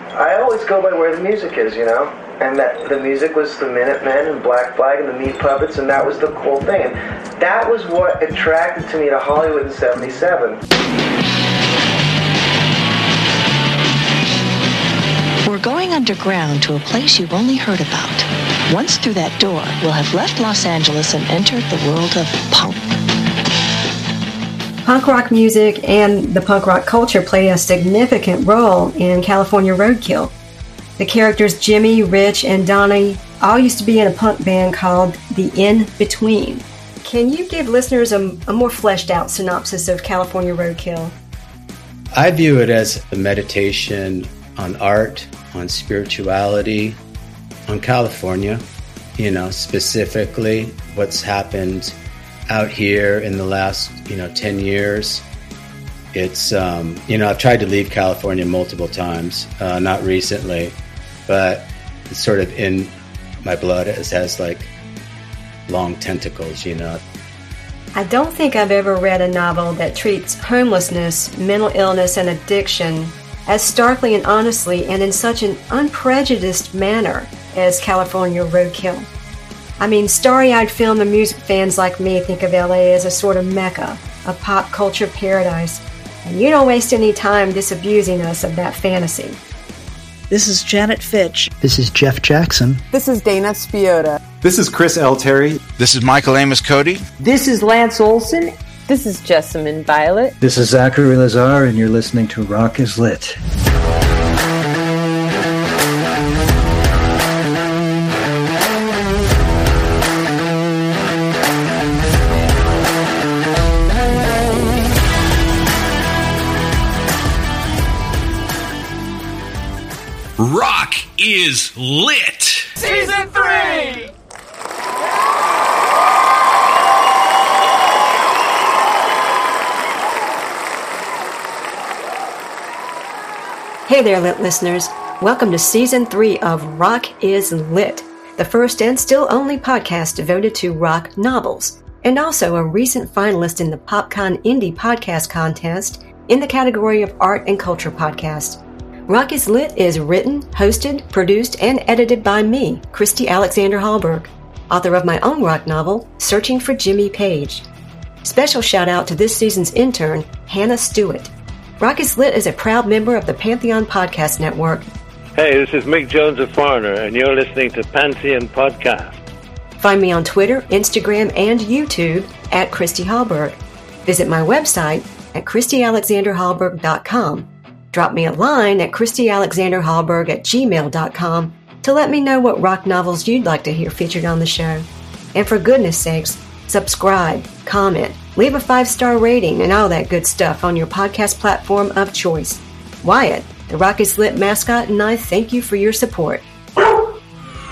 I always go by where the music is, you know? And that the music was the Minutemen and Black Flag and the Meat Puppets, and that was the cool thing. And that was what attracted to me to Hollywood in '77. We're going underground to a place you've only heard about. Once through that door, we'll have left Los Angeles and entered the world of punk. Punk rock music and the punk rock culture play a significant role in California Roadkill. The characters Jimmy, Rich, and Donnie all used to be in a punk band called The In-Between. Can you give listeners a more fleshed out synopsis of California Roadkill? I view it as a meditation on art, on spirituality, on California, specifically what's happened out here in the last, 10 years. It's, I've tried to leave California multiple times, not recently, but it's sort of in my blood. It has like long tentacles, I don't think I've ever read a novel that treats homelessness, mental illness, and addiction as starkly and honestly and in such an unprejudiced manner as California Roadkill. I mean, starry-eyed film and music fans like me think of LA as a sort of mecca, a pop culture paradise, and you don't waste any time disabusing us of that fantasy. This is Janet Fitch. This is Jeff Jackson. This is Dana Spiotta. This is Chris L. Terry. This is Michael Amos Cody. This is Lance Olson. This is Jessamine Violet. This is Zachary Lazar, and you're listening to Rock is Lit. Rock is Lit! Season 3! Hey there, Lit listeners. Welcome to Season 3 of Rock is Lit, the first and still only podcast devoted to rock novels, and also a recent finalist in the PopCon Indie Podcast Contest in the category of Art and Culture Podcast. Rock is Lit is written, hosted, produced, and edited by me, Christy Alexander Hallberg, author of my own rock novel, Searching for Jimmy Page. Special shout out to this season's intern, Hannah Stewart. Rock is Lit is a proud member of the Pantheon Podcast Network. Hey, this is Mick Jones of Foreigner, and you're listening to Pantheon Podcast. Find me on Twitter, Instagram, and YouTube at Christy Hallberg. Visit my website at ChristyAlexanderHallberg.com. Drop me a line at ChristyAlexanderHallberg@gmail.com to let me know what rock novels you'd like to hear featured on the show. And for goodness sakes, subscribe, comment, leave a 5-star rating, and all that good stuff on your podcast platform of choice. Wyatt, the Rock is Lit mascot, and I thank you for your support. Ladies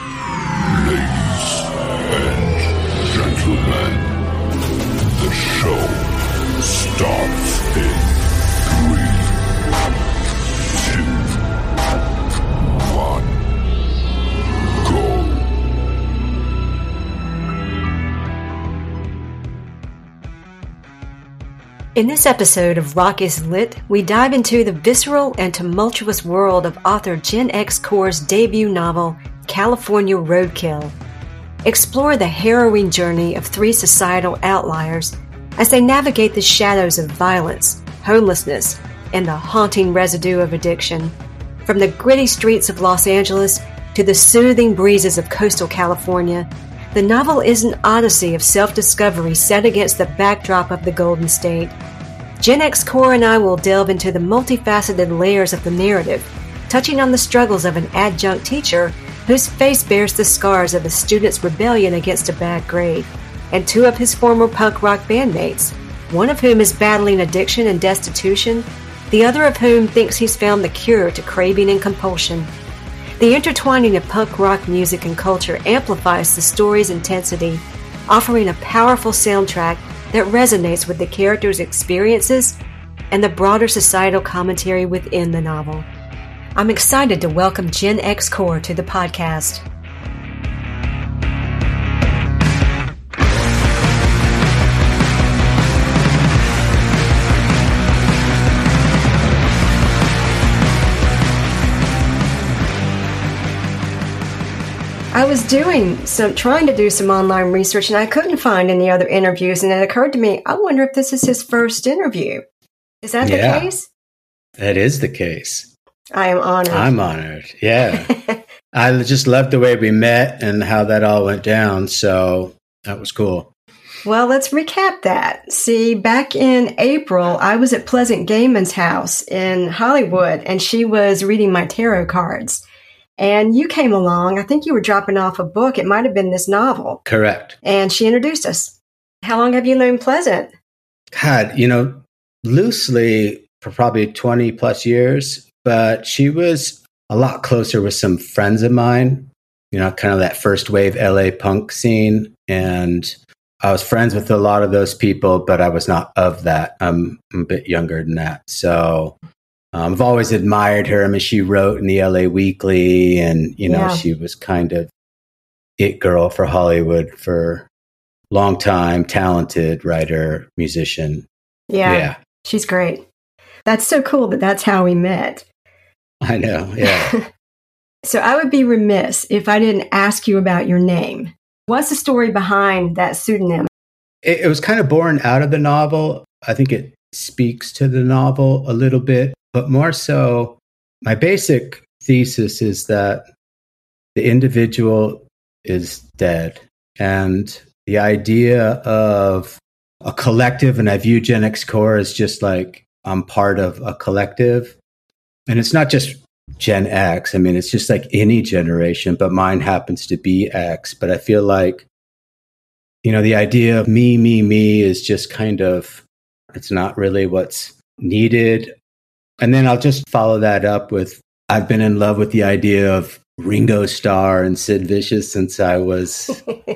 and gentlemen, the show starts in 3, 2, 1, go. In this episode of Rock is Lit, we dive into the visceral and tumultuous world of author Gen X Core's debut novel, California Roadkill. Explore the harrowing journey of 3 societal outliers as they navigate the shadows of violence, homelessness, and the haunting residue of addiction. From the gritty streets of Los Angeles to the soothing breezes of coastal California, the novel is an odyssey of self-discovery set against the backdrop of the Golden State. Gen X Core and I will delve into the multifaceted layers of the narrative, touching on the struggles of an adjunct teacher whose face bears the scars of a student's rebellion against a bad grade, and 2 of his former punk rock bandmates, one of whom is battling addiction and destitution, the other of whom thinks he's found the cure to craving and compulsion. The intertwining of punk rock music and culture amplifies the story's intensity, offering a powerful soundtrack that resonates with the characters' experiences and the broader societal commentary within the novel. I'm excited to welcome Gen X Core to the podcast. I was trying to do some online research, and I couldn't find any other interviews. And it occurred to me, I wonder if this is his first interview. Is that the case? That is the case. I am honored. I'm honored. Yeah. I just loved the way we met and how that all went down. So that was cool. Well, let's recap that. See, back in April, I was at Pleasant Gaiman's house in Hollywood, and she was reading my tarot cards. And you came along. I think you were dropping off a book. It might have been this novel. Correct. And she introduced us. How long have you known Pleasant? God, loosely for probably 20 plus years, but she was a lot closer with some friends of mine, kind of that first wave LA punk scene. And I was friends with a lot of those people, but I was not of that. I'm a bit younger than that. So I've always admired her. I mean, she wrote in the LA Weekly, and, she was kind of it girl for Hollywood for a long time, talented writer, musician. Yeah. She's great. That's so cool that that's how we met. I know, yeah. So I would be remiss if I didn't ask you about your name. What's the story behind that pseudonym? It was kind of born out of the novel. I think it speaks to the novel a little bit, but more so, my basic thesis is that the individual is dead. And the idea of a collective, and I view Gen X Core as just like I'm part of a collective. And it's not just Gen X. I mean, it's just like any generation, but mine happens to be X. But I feel like, the idea of me is just kind of, it's not really what's needed. And then I'll just follow that up with, I've been in love with the idea of Ringo Starr and Sid Vicious since I was,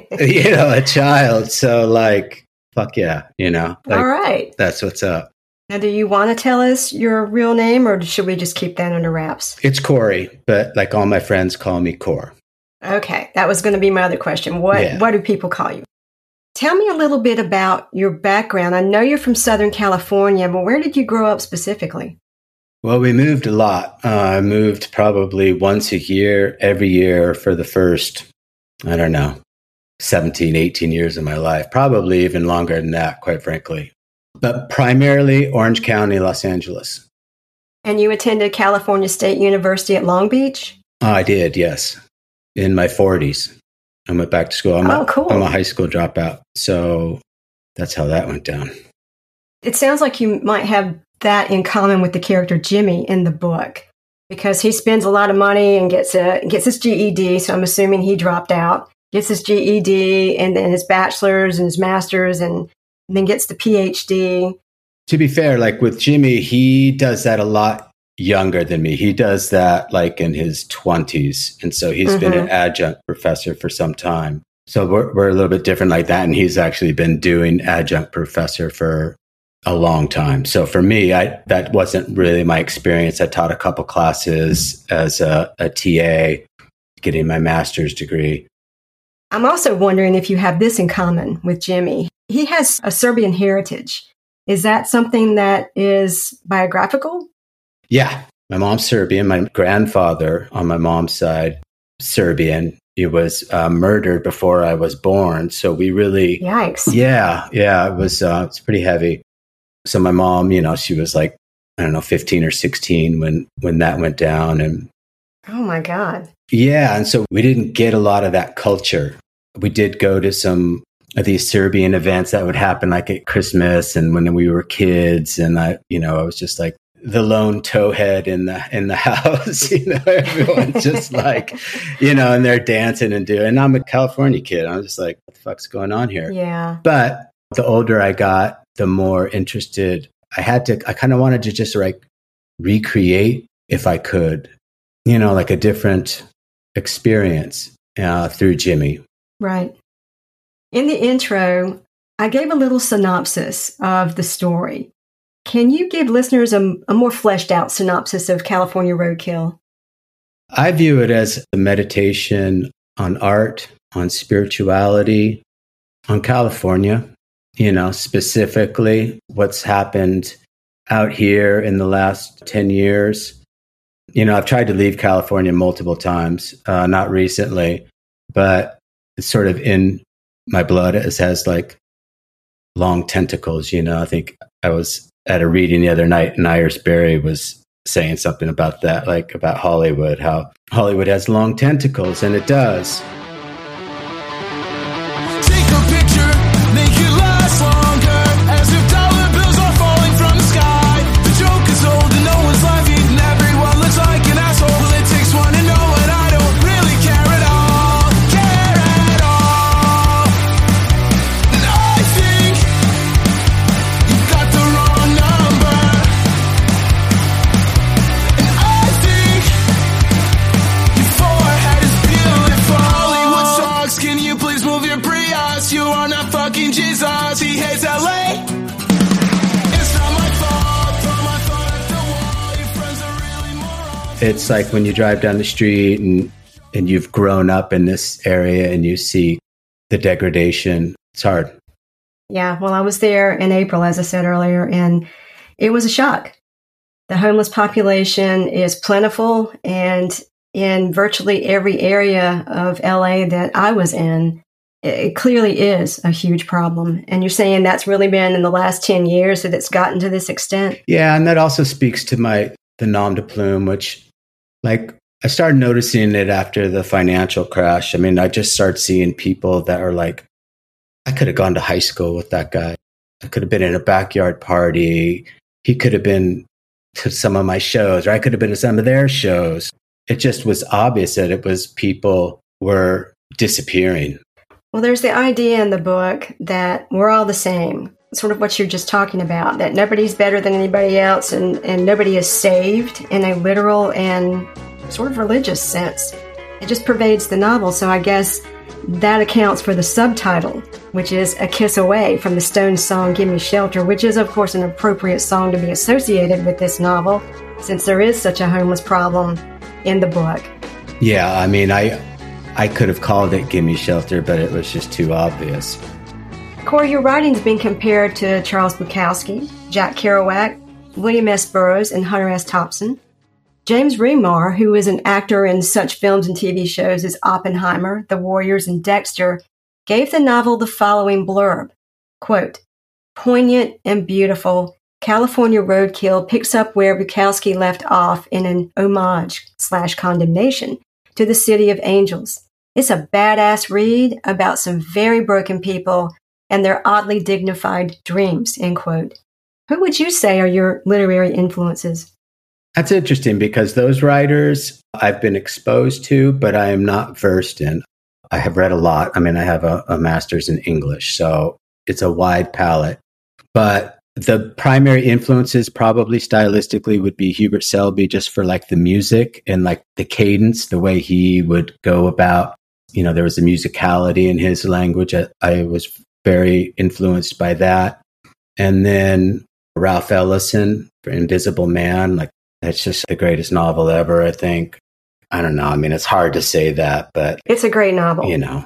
a child. So like, fuck yeah, all right. That's what's up. Now, do you want to tell us your real name, or should we just keep that under wraps? It's Corey, but like all my friends call me Core. Okay, that was going to be my other question. What do people call you? Tell me a little bit about your background. I know you're from Southern California, but where did you grow up specifically? Well, we moved a lot. I moved probably once a year, every year for the first, 17, 18 years of my life. Probably even longer than that, quite frankly. But primarily Orange County, Los Angeles. And you attended California State University at Long Beach? I did, yes. In my 40s. I went back to school. Cool. I'm a high school dropout. So that's how that went down. It sounds like you might have that in common with the character Jimmy in the book, because he spends a lot of money and gets his GED. So I'm assuming he dropped out, gets his GED and then his bachelor's and his master's, and then gets the PhD. To be fair, like with Jimmy, he does that a lot younger than me. He does that like in his 20s. And so he's been an adjunct professor for some time. So we're a little bit different like that. And he's actually been doing adjunct professor for a long time. So for me, that wasn't really my experience. I taught a couple classes as a TA, getting my master's degree. I'm also wondering if you have this in common with Jimmy. He has a Serbian heritage. Is that something that is biographical? Yeah. My mom's Serbian. My grandfather on my mom's side, Serbian. He was murdered before I was born. So we really... Yikes. Yeah. It was it's pretty heavy. So my mom, she was like, 15 or 16 when that went down. And oh my God. Yeah. And so we didn't get a lot of that culture. We did go to some of these Serbian events that would happen like at Christmas and when we were kids. And I was just like the lone towhead in the house, everyone's just like, and they're dancing and doing, and I'm a California kid. I'm just like, what the fuck's going on here? Yeah. But the older I got, the more interested I kind of wanted to just like recreate if I could, like a different experience through Jimmy. Right. In the intro, I gave a little synopsis of the story. Can you give listeners a more fleshed out synopsis of California Roadkill? I view it as a meditation on art, on spirituality, on California, specifically what's happened out here in the last 10 years. I've tried to leave California multiple times, not recently, but it's sort of in my blood. It has like long tentacles, I think I was at a reading the other night and Iris Berry was saying something about that, like about Hollywood, how Hollywood has long tentacles, and it does. Take a picture, make it last longer, as if dollar bills are falling from the sky. The joke is old and no one's laughing, and everyone looks like an asshole. Well, it takes one to know it, I don't really care at all, And I think you've got the wrong number, and I think your forehead is beautiful. Hollywood sucks, can you please move your Prius? You are not fucking Jesus, he hates LA. It's not my fault, throw my phone at the wall, your friends are really morons. It's like when you drive down the street and you've grown up in this area and you see the degradation. It's hard. Yeah, well, I was there in April, as I said earlier, and it was a shock. The homeless population is plentiful, and in virtually every area of LA that I was in, it clearly is a huge problem. And you're saying that's really been in the last 10 years that it's gotten to this extent? Yeah, and that also speaks to the nom de plume, which, like, I started noticing it after the financial crash. I mean, I just started seeing people that are like, I could have gone to high school with that guy. I could have been in a backyard party. He could have been to some of my shows, or I could have been to some of their shows. It just was obvious that it was people were disappearing. Well, there's the idea in the book that we're all the same, sort of what you're just talking about, that nobody's better than anybody else and nobody is saved in a literal and sort of religious sense. It just pervades the novel, so I guess that accounts for the subtitle, which is A Kiss Away from the Stones song Gimme Shelter, which is, of course, an appropriate song to be associated with this novel, since there is such a homeless problem in the book. Yeah, I mean, I could have called it Gimme Shelter, but it was just too obvious. Corey, your writing's been compared to Charles Bukowski, Jack Kerouac, William S. Burroughs, and Hunter S. Thompson. James Remar, who is an actor in such films and TV shows as Oppenheimer, The Warriors, and Dexter, gave the novel the following blurb, quote, "Poignant and beautiful, California Roadkill picks up where Bukowski left off in an homage/condemnation to the City of Angels. It's a badass read about some very broken people and their oddly dignified dreams," end quote. Who would you say are your literary influences? That's interesting because those writers I've been exposed to, but I am not versed in. I have read a lot. I mean, I have a master's in English, so it's a wide palette. But the primary influences probably stylistically would be Hubert Selby, just for like the music and like the cadence, the way he would go about, there was a musicality in his language. I was very influenced by that. And then Ralph Ellison for Invisible Man, like that's just the greatest novel ever, I think. I don't know. I mean, it's hard to say that, but it's a great novel.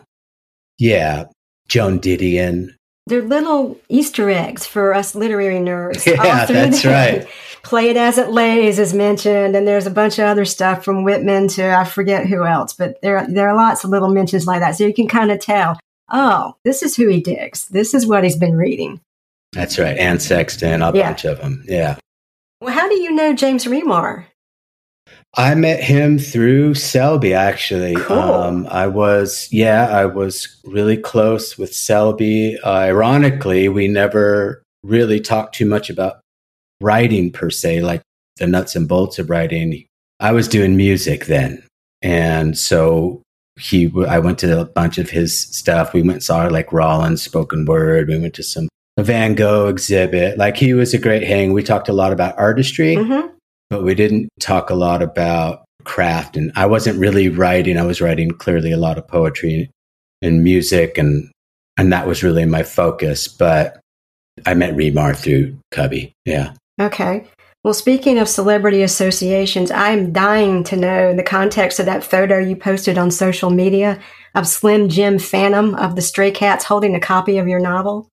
Yeah. Joan Didion. They're little Easter eggs for us literary nerds. Yeah, that's right. Play It As It Lays is mentioned, and there's a bunch of other stuff from Whitman to I forget who else, but there are lots of little mentions like that. So you can kind of tell, oh, this is who he digs. This is what he's been reading. That's right. Anne Sexton, a bunch of them. Yeah. Well, how do you know James Remar? I met him through Selby, actually. Cool. I was really close with Selby. Ironically, we never really talked too much about writing per se, like the nuts and bolts of writing. I was doing music then. And so I went to a bunch of his stuff. We went and saw like Rollins spoken word. We went to a Van Gogh exhibit. Like he was a great hang. We talked a lot about artistry. Mm-hmm. But we didn't talk a lot about craft, and I wasn't really writing. I was writing clearly a lot of poetry and music, and that was really my focus. But I met Remar through Cubby. Yeah. Okay. Well, speaking of celebrity associations, I'm dying to know the context of that photo you posted on social media of Slim Jim Phantom of the Stray Cats holding a copy of your novel.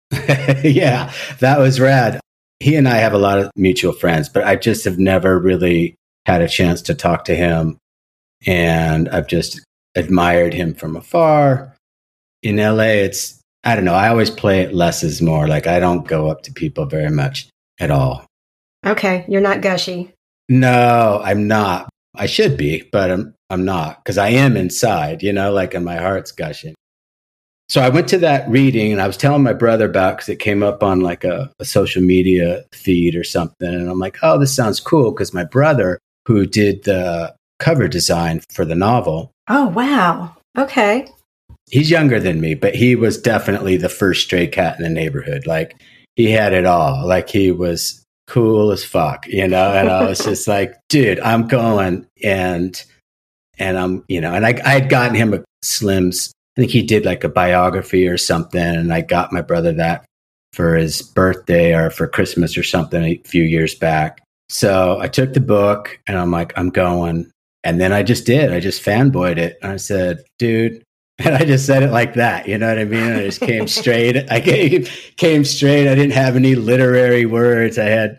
Yeah, that was rad. He and I have a lot of mutual friends, but I just have never really had a chance to talk to him. And I've just admired him from afar. In LA, I don't know. I always play it less is more. Like, I don't go up to people very much at all. Okay. You're not gushy. No, I'm not. I should be, but I'm not, because I am inside, and my heart's gushing. So I went to that reading, and I was telling my brother about, because it came up on like a social media feed or something. And I'm like, oh, this sounds cool, because my brother, who did the cover design for the novel. Oh, wow. Okay. He's younger than me, but he was definitely the first stray cat in the neighborhood. Like, he had it all. Like, he was cool as fuck, and I was just like, dude, I'm going. And I'm, and I had gotten him a Slim's, I think he did like a biography or something. And I got my brother that for his birthday or for Christmas or something a few years back. So I took the book and I'm like, I'm going. And then I just fanboyed it. And I said, dude, and I just said it like that. You know what I mean? And I just came straight. I came straight. I didn't have any literary words.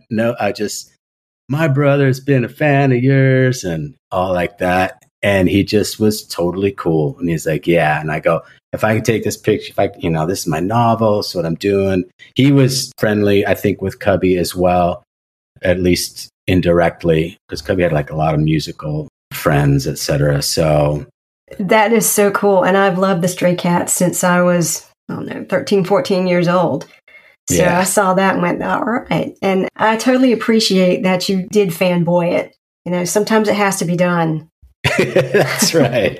My brother's been a fan of yours and all like that. And he just was totally cool. And he's like, yeah. And I go, if I could take this picture, this is my novel. It's what I'm doing. He was friendly, I think, with Cubby as well, at least indirectly, because Cubby had like a lot of musical friends, etc. So that is so cool. And I've loved the Stray Cats since I was, 13, 14 years old. So yeah. I saw that and went, all right. And I totally appreciate that you did fanboy it. Sometimes it has to be done. That's right.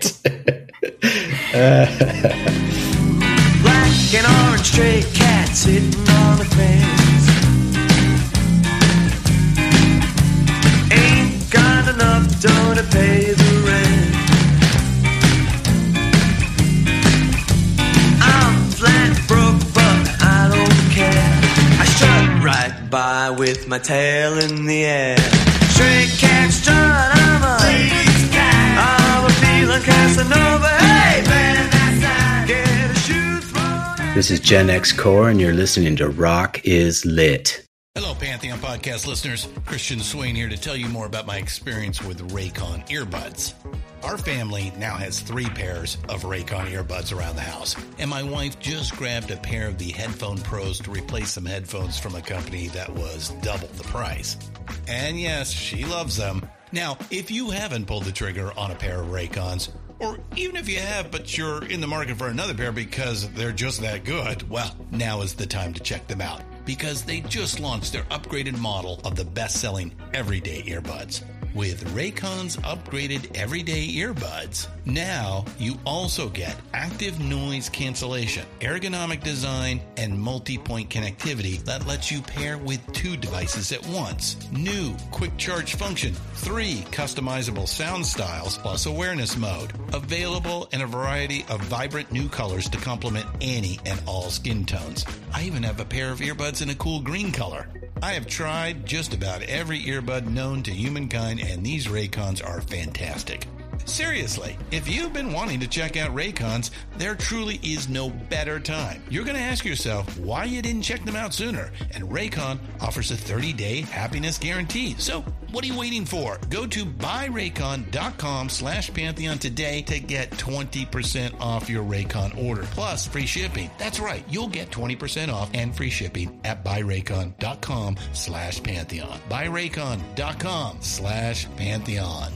Black and orange stray cat sitting on the fence. Ain't got enough dough to pay the rent. I'm flat broke, but I don't care. I strut right by with my tail in the air. Stray cat strut, I'm a ladies cat. I'm a feeling Casanova. Hey, man, that's get a shoe thrown. This is Gen X Core, and you're listening to Rock is Lit. Hello, Pantheon Podcast listeners. Christian Swain here to tell you more about my experience with Raycon earbuds. Our family now has 3 pairs of Raycon earbuds around the house, and my wife just grabbed a pair of the Headphone Pros to replace some headphones from a company that was double the price. And yes, she loves them. Now, if you haven't pulled the trigger on a pair of Raycons, or even if you have, but you're in the market for another pair because they're just that good, well, now is the time to check them out, because they just launched their upgraded model of the best-selling everyday earbuds. With Raycon's upgraded everyday earbuds, now you also get active noise cancellation, ergonomic design, and multi-point connectivity that lets you pair with 2 devices at once. New quick charge function, 3 customizable sound styles, plus awareness mode. Available in a variety of vibrant new colors to complement any and all skin tones. I even have a pair of earbuds in a cool green color. I have tried just about every earbud known to humankind, and these Raycons are fantastic. Seriously, if you've been wanting to check out Raycons, there truly is no better time. You're going to ask yourself why you didn't check them out sooner, and Raycon offers a 30-day happiness guarantee. So what are you waiting for? Go to buyraycon.com/Pantheon today to get 20% off your Raycon order, plus free shipping. That's right, you'll get 20% off and free shipping at buyraycon.com/Pantheon. buyraycon.com/Pantheon.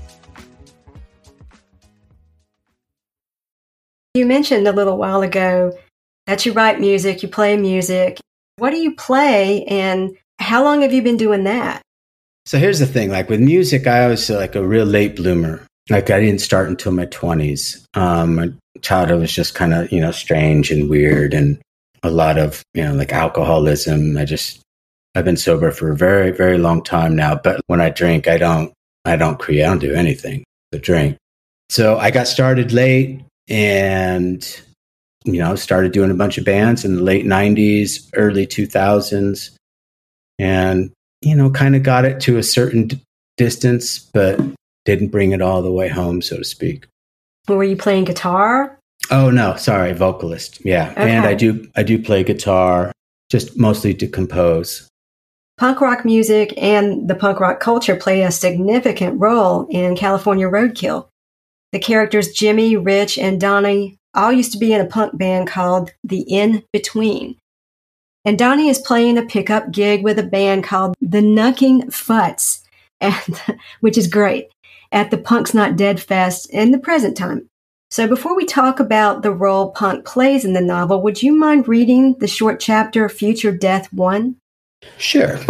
You mentioned a little while ago that you write music, you play music. What do you play, and how long have you been doing that? So here's the thing, like with music, I was like a real late bloomer. Like I didn't start until my 20s. My childhood was just kind of, strange and weird, and a lot of, like alcoholism. I've been sober for a very, very long time now, but when I drink, I don't do anything but drink. So I got started late. And, started doing a bunch of bands in the late 90s, early 2000s, and, kind of got it to a certain distance, but didn't bring it all the way home, so to speak. Were you playing guitar? Oh, no, sorry, vocalist. Yeah. Okay. And I do play guitar, just mostly to compose. Punk rock music and the punk rock culture play a significant role in California roadkill. The characters Jimmy, Rich, and Donnie all used to be in a punk band called The In Between. And Donnie is playing a pickup gig with a band called The Knucking Futs, which is great, at the Punk's Not Dead Fest in the present time. So before we talk about the role Punk plays in the novel, would you mind reading the short chapter Future Death 1? Sure.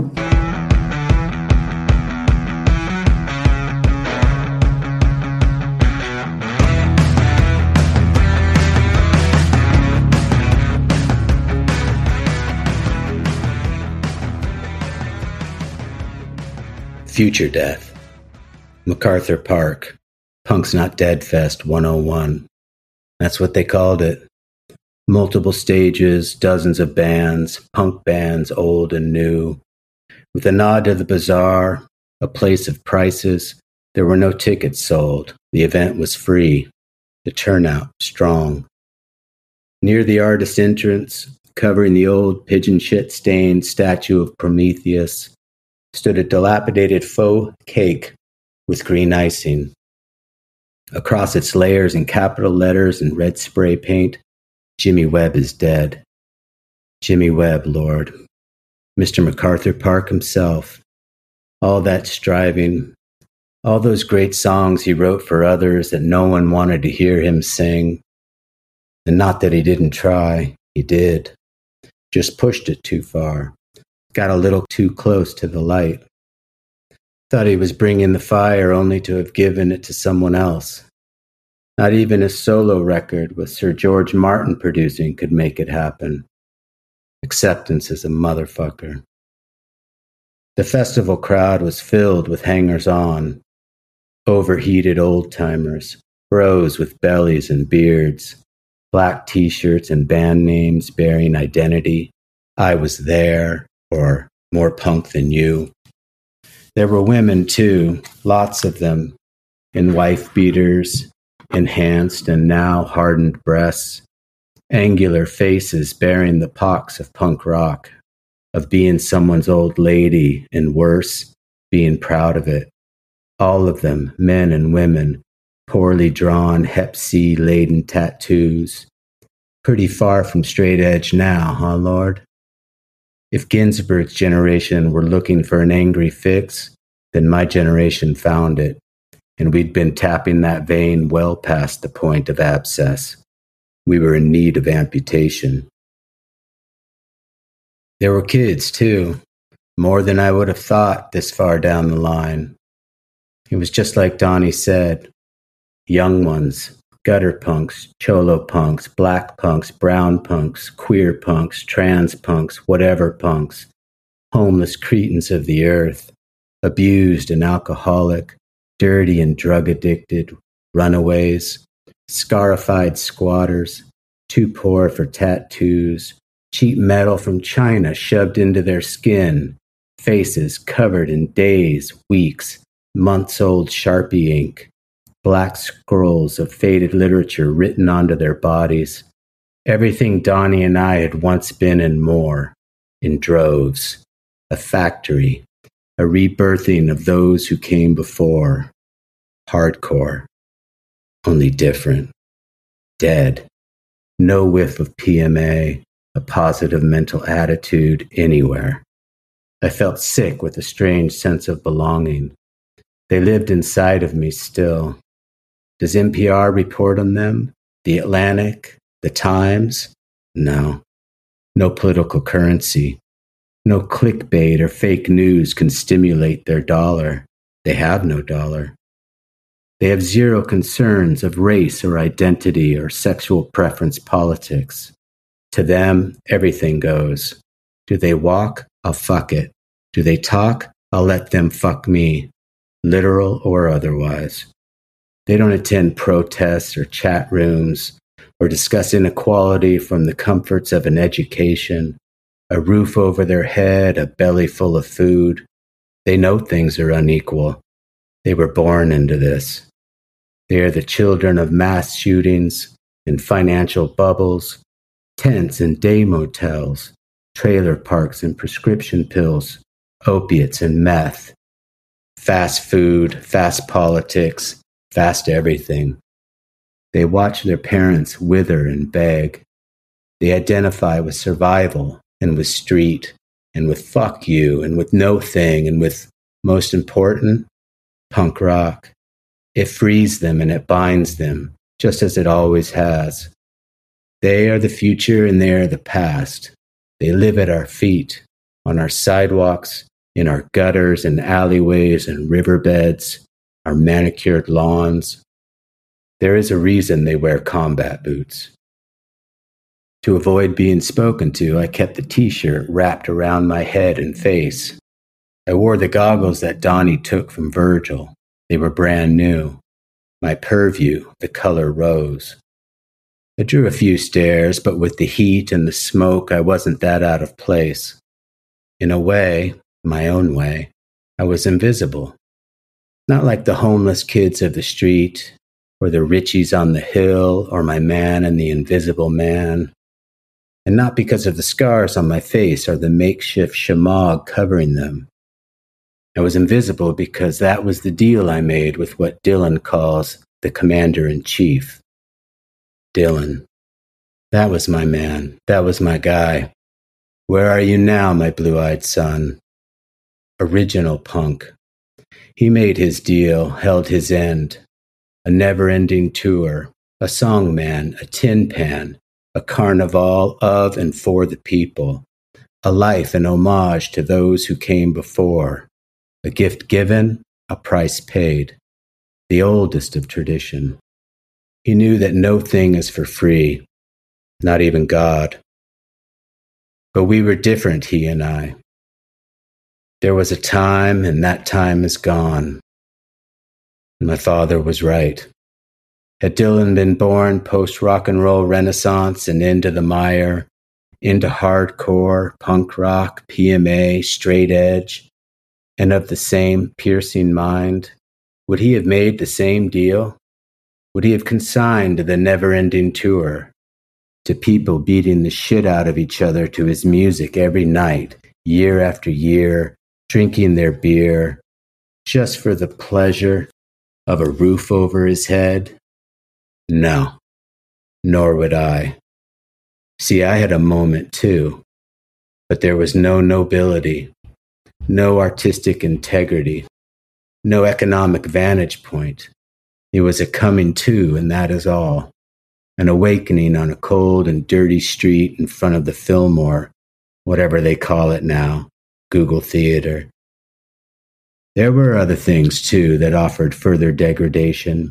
Future Death. MacArthur Park. Punk's Not Dead Fest 101. That's what they called it. Multiple stages, dozens of bands, punk bands, old and new. With a nod to the bazaar, a place of prices, there were no tickets sold. The event was free. The turnout strong. Near the artist entrance, covering the old pigeon shit-stained statue of Prometheus, stood a dilapidated faux cake with green icing. Across its layers in capital letters and red spray paint, Jimmy Webb is dead. Jimmy Webb, Lord. Mr. MacArthur Park himself. All that striving, all those great songs he wrote for others that no one wanted to hear him sing. And not that he didn't try, he did. Just pushed it too far. Got a little too close to the light. Thought he was bringing the fire only to have given it to someone else. Not even a solo record with Sir George Martin producing could make it happen. Acceptance is a motherfucker. The festival crowd was filled with hangers-on, overheated old-timers, bros with bellies and beards, black t-shirts and band names bearing identity. I was there, or more punk than you. There were women, too, lots of them, in wife beaters, enhanced and now hardened breasts, angular faces bearing the pox of punk rock, of being someone's old lady, and worse, being proud of it. All of them, men and women, poorly drawn, Hep C-laden tattoos. Pretty far from straight edge now, huh, Lord? If Ginsberg's generation were looking for an angry fix, then my generation found it, and we'd been tapping that vein well past the point of abscess. We were in need of amputation. There were kids, too, more than I would have thought this far down the line. It was just like Donnie said, young ones, gutter punks, cholo punks, black punks, brown punks, queer punks, trans punks, whatever punks, homeless cretins of the earth, abused and alcoholic, dirty and drug-addicted, runaways, scarified squatters, too poor for tattoos, cheap metal from China shoved into their skin, faces covered in days, weeks, months-old Sharpie ink, black scrolls of faded literature written onto their bodies. Everything Donnie and I had once been and more, in droves. A factory, a rebirthing of those who came before. Hardcore. Only different. Dead. No whiff of PMA, a positive mental attitude anywhere. I felt sick with a strange sense of belonging. They lived inside of me still. Does NPR report on them? The Atlantic? The Times? No. No political currency. No clickbait or fake news can stimulate their dollar. They have no dollar. They have zero concerns of race or identity or sexual preference politics. To them, everything goes. Do they walk? I'll fuck it. Do they talk? I'll let them fuck me. Literal or otherwise. They don't attend protests or chat rooms or discuss inequality from the comforts of an education, a roof over their head, a belly full of food. They know things are unequal. They were born into this. They are the children of mass shootings and financial bubbles, tents and day motels, trailer parks and prescription pills, opiates and meth, fast food, fast politics, fast everything. They watch their parents wither and beg. They identify with survival and with street and with fuck you and with no thing and with, most important, punk rock. It frees them and it binds them, just as it always has. They are the future and they are the past. They live at our feet, on our sidewalks, in our gutters and alleyways and riverbeds, our manicured lawns. There is a reason they wear combat boots. To avoid being spoken to, I kept the t-shirt wrapped around my head and face. I wore the goggles that Donnie took from Virgil. They were brand new. My purview, the color rose. I drew a few stares, but with the heat and the smoke, I wasn't that out of place. In a way, my own way, I was invisible. Not like the homeless kids of the street, or the Richies on the hill, or my man and the invisible man. And not because of the scars on my face or the makeshift shamag covering them. I was invisible because that was the deal I made with what Dylan calls the commander-in-chief. Dylan. That was my man. That was my guy. Where are you now, my blue-eyed son? Original punk. He made his deal, held his end. A never-ending tour, a songman, a tin pan, a carnival of and for the people, a life and homage to those who came before, a gift given, a price paid, the oldest of tradition. He knew that no thing is for free, not even God. But we were different, he and I. There was a time, and that time is gone. My father was right. Had Dylan been born post-rock and roll renaissance and into the mire, into hardcore, punk rock, PMA, straight edge, and of the same piercing mind, would he have made the same deal? Would he have consigned the never-ending tour to people beating the shit out of each other to his music every night, year after year, drinking their beer, just for the pleasure of a roof over his head? No, nor would I. See, I had a moment too, but there was no nobility, no artistic integrity, no economic vantage point. It was a coming to, and that is all. An awakening on a cold and dirty street in front of the Fillmore, whatever they call it now, Google Theater. There were other things, too, that offered further degradation.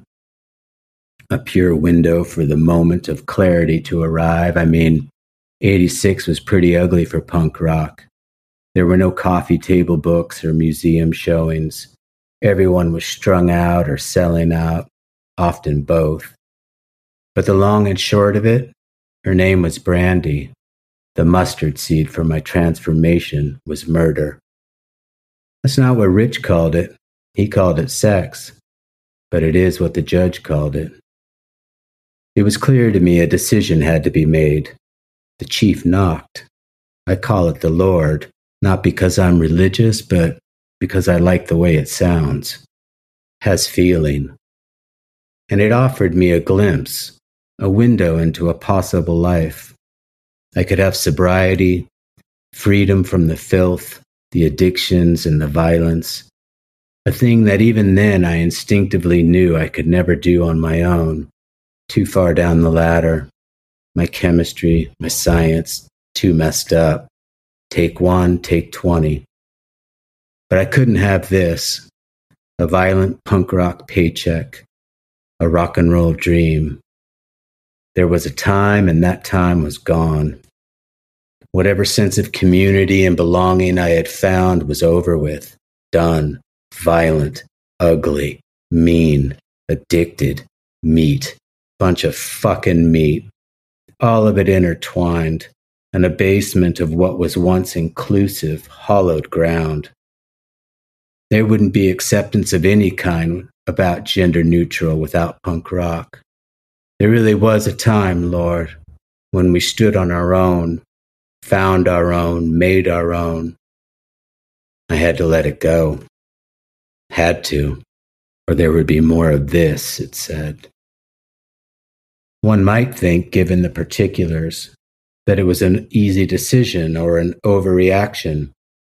A pure window for the moment of clarity to arrive. I mean, 86 was pretty ugly for punk rock. There were no coffee table books or museum showings. Everyone was strung out or selling out, often both. But the long and short of it, her name was Brandy. The mustard seed for my transformation was murder. That's not what Rich called it. He called it sex. But it is what the judge called it. It was clear to me a decision had to be made. The chief knocked. I call it the Lord, not because I'm religious, but because I like the way it sounds. Has feeling. And it offered me a glimpse, a window into a possible life. I could have sobriety, freedom from the filth, the addictions and the violence, a thing that even then I instinctively knew I could never do on my own, too far down the ladder. My chemistry, my science, too messed up. Take 1, take 20. But I couldn't have this, a violent punk rock paycheck, a rock and roll dream. There was a time, and that time was gone. Whatever sense of community and belonging I had found was over with, done, violent, ugly, mean, addicted, meat, bunch of fucking meat, all of it intertwined, an abasement of what was once inclusive, hollowed ground. There wouldn't be acceptance of any kind about gender neutral without punk rock. There really was a time, Lord, when we stood on our own, found our own, made our own. I had to let it go. Had to, or there would be more of this, it said. One might think, given the particulars, that it was an easy decision or an overreaction,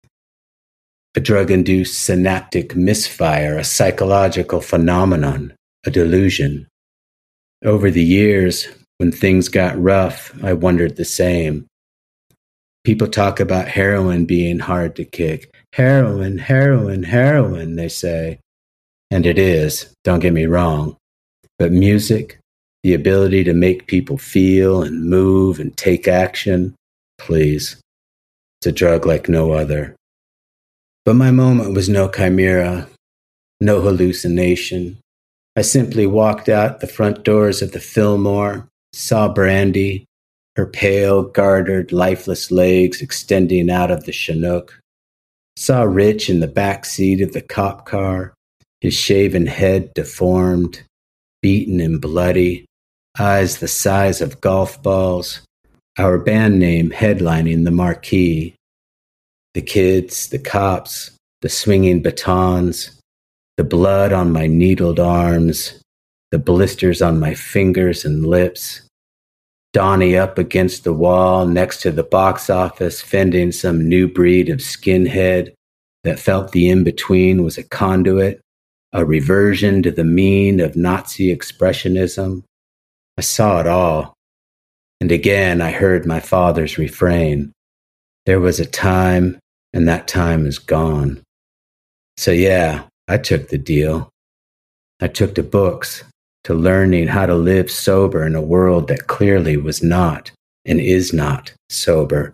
a drug-induced synaptic misfire, a psychological phenomenon, a delusion. Over the years, when things got rough, I wondered the same. People talk about heroin being hard to kick. Heroin, heroin, heroin, they say. And it is, don't get me wrong. But music, the ability to make people feel and move and take action, please. It's a drug like no other. But my moment was no chimera, no hallucination. I simply walked out the front doors of the Fillmore, saw Brandy, her pale, gartered, lifeless legs extending out of the Chinook, saw Rich in the back seat of the cop car, his shaven head deformed, beaten and bloody, eyes the size of golf balls, our band name headlining the marquee. The kids, the cops, the swinging batons, the blood on my needled arms, the blisters on my fingers and lips, Donnie up against the wall next to the box office fending some new breed of skinhead that felt the in-between was a conduit, a reversion to the mean of Nazi expressionism. I saw it all. And again I heard my father's refrain. There was a time, and that time is gone. So yeah, I took the deal. I took to books, to learning how to live sober in a world that clearly was not and is not sober.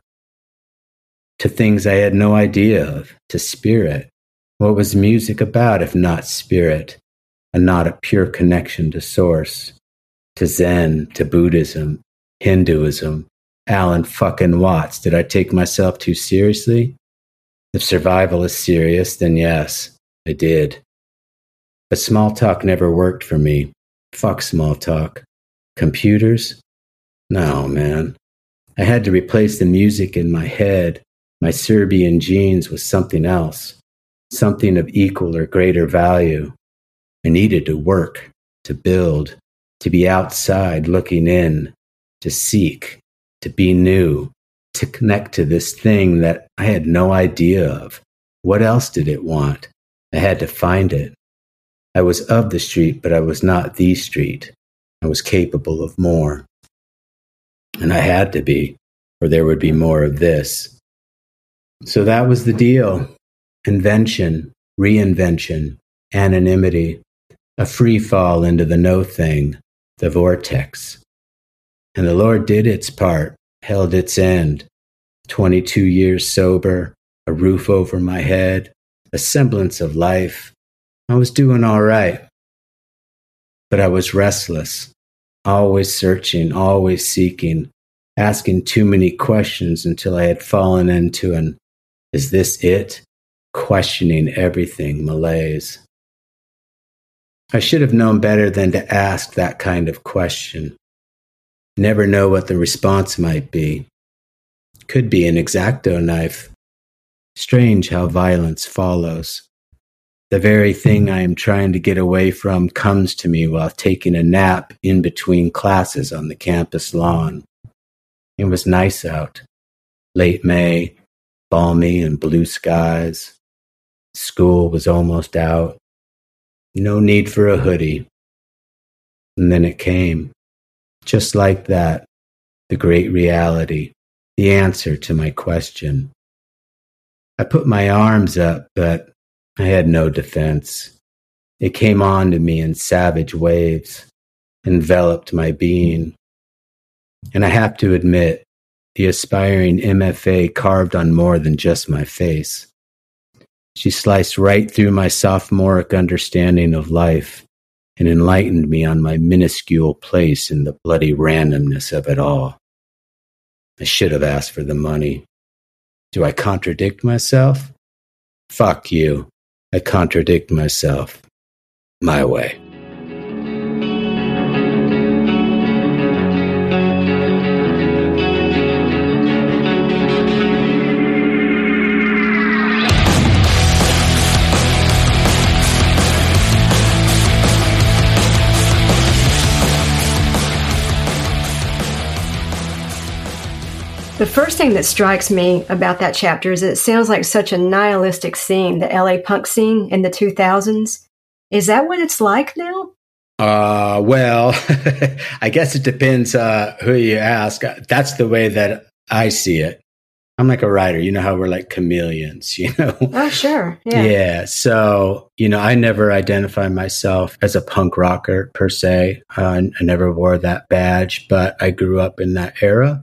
To things I had no idea of, to spirit. What was music about if not spirit, and not a pure connection to source? To Zen, to Buddhism, Hinduism, Alan fucking Watts. Did I take myself too seriously? If survival is serious, then yes, I did. But small talk never worked for me. Fuck small talk. Computers? No, man. I had to replace the music in my head, my Serbian genes, with something else, something of equal or greater value. I needed to work, to build, to be outside looking in, to seek, to be new, to connect to this thing that I had no idea of. What else did it want? I had to find it. I was of the street, but I was not the street. I was capable of more. And I had to be, or there would be more of this. So that was the deal. Invention, reinvention, anonymity, a free fall into the no thing, the vortex. And the Lord did its part, held its end. 22 years sober, a roof over my head, a semblance of life. I was doing all right. But I was restless, always searching, always seeking, asking too many questions until I had fallen into an, is this it? Questioning everything malaise. I should have known better than to ask that kind of question. Never know what the response might be. Could be an X-Acto knife. Strange how violence follows. The very thing I am trying to get away from comes to me while taking a nap in between classes on the campus lawn. It was nice out. Late May, balmy and blue skies. School was almost out. No need for a hoodie. And then it came. Just like that, the great reality, the answer to my question. I put my arms up, but I had no defense. It came on to me in savage waves, enveloped my being. And I have to admit, the aspiring MFA carved on more than just my face. She sliced right through my sophomoric understanding of life and enlightened me on my minuscule place in the bloody randomness of it all. I should have asked for the money. Do I contradict myself? Fuck you. I contradict myself. My way. The first thing that strikes me about that chapter is that it sounds like such a nihilistic scene, the LA punk scene in the 2000s. Is that what it's like now? Well, I guess it depends who you ask. That's the way that I see it. I'm like a writer. You know how we're like chameleons, you know? Oh, sure. Yeah. Yeah. So, I never identify myself as a punk rocker per se. I never wore that badge, but I grew up in that era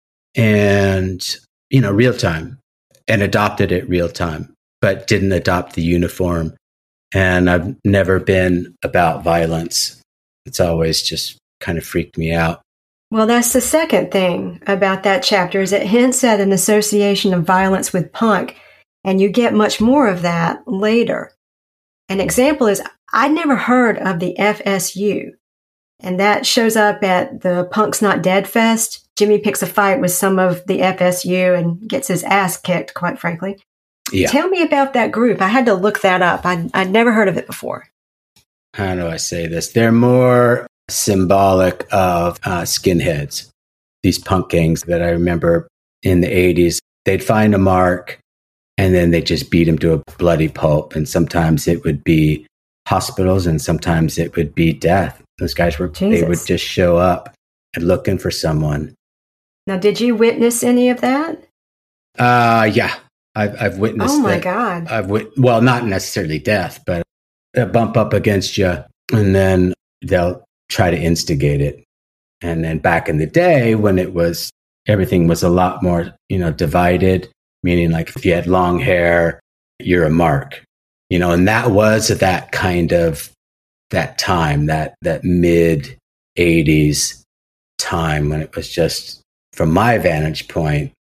and, real time, and adopted it real time, but didn't adopt the uniform. And I've never been about violence. It's always just kind of freaked me out. Well, that's the second thing about that chapter is it hints at an association of violence with punk, and you get much more of that later. An example is I'd never heard of the FSU, and that shows up at the Punk's Not Dead Fest. Jimmy picks a fight with some of the FSU and gets his ass kicked, quite frankly. Yeah. Tell me about that group. I had to look that up. I'd never heard of it before. How do I say this? They're more symbolic of skinheads, these punk gangs that I remember in the 80s. They'd find a mark and then they'd just beat him to a bloody pulp. And sometimes it would be hospitals and sometimes it would be death. Those guys they would just show up and looking for someone. Now, did you witness any of that? Yeah. I've witnessed. Oh my God! Well, not necessarily death, but a bump up against you, and then they'll try to instigate it. And then back in the day, when everything was a lot more, divided, meaning like if you had long hair, you're a mark, and that was that kind of that time, that mid 80s time when it was just, from my vantage point,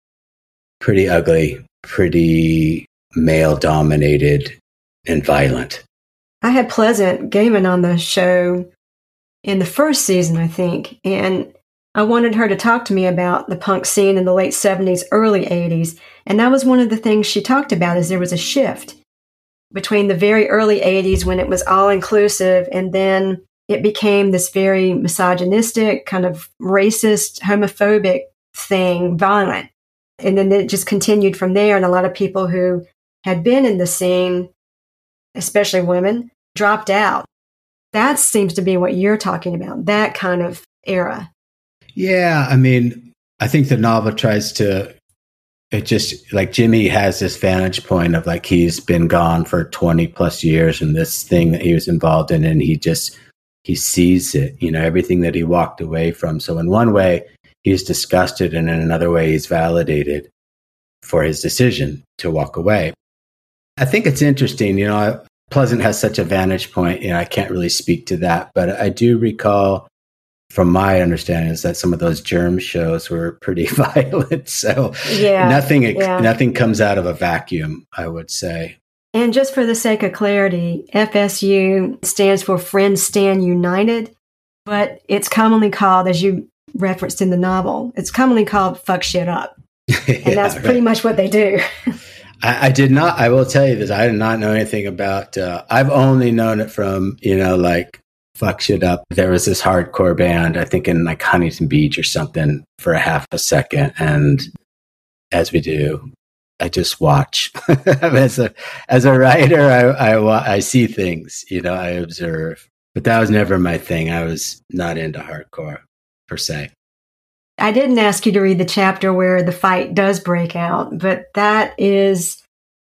pretty ugly, pretty male-dominated and violent. I had Pleasant Gaiman on the show in the first season, I think, and I wanted her to talk to me about the punk scene in the late 70s, early 80s, and that was one of the things she talked about is there was a shift between the very early 80s when it was all-inclusive, and then it became this very misogynistic, kind of racist, homophobic thing, violent. And then it just continued from there. And a lot of people who had been in the scene, especially women, dropped out. That seems to be what you're talking about, that kind of era. Yeah. I mean, I think the novel tries to, it just like Jimmy has this vantage point of like, he's been gone for 20 plus years and this thing that he was involved in, and he sees it, everything that he walked away from. So in one way, he's disgusted, and in another way, he's validated for his decision to walk away. I think it's interesting, Pleasant has such a vantage point, I can't really speak to that, but I do recall, from my understanding, is that some of those Germ shows were pretty violent. So nothing comes out of a vacuum, I would say. And just for the sake of clarity, FSU stands for Friends Stand United, but it's commonly called, as you referenced in the novel, it's commonly called Fuck Shit Up. And that's pretty much what they do. I will tell you this, I did not know anything about, I've only known it from, like Fuck Shit Up. There was this hardcore band, I think in like Huntington Beach or something, for a half a second. And as we do, I just watch. As a writer, I see things, I observe. But that was never my thing. I was not into hardcore, per se. I didn't ask you to read the chapter where the fight does break out, but that is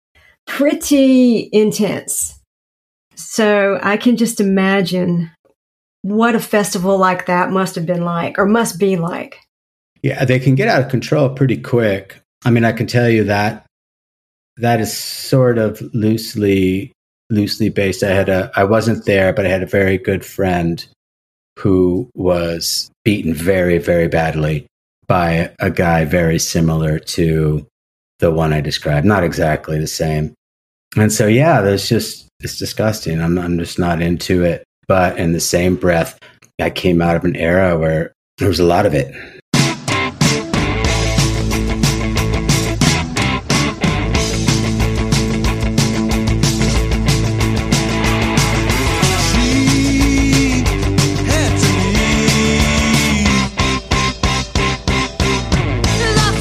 pretty intense. So I can just imagine what a festival like that must have been like, or must be like. Yeah, they can get out of control pretty quick. I mean, I can tell you that is sort of loosely based. I wasn't there, but I had a very good friend who was beaten very, very badly by a guy very similar to the one I described. Not exactly the same. And so, yeah, it's disgusting. I'm just not into it. But in the same breath, I came out of an era where there was a lot of it. Lost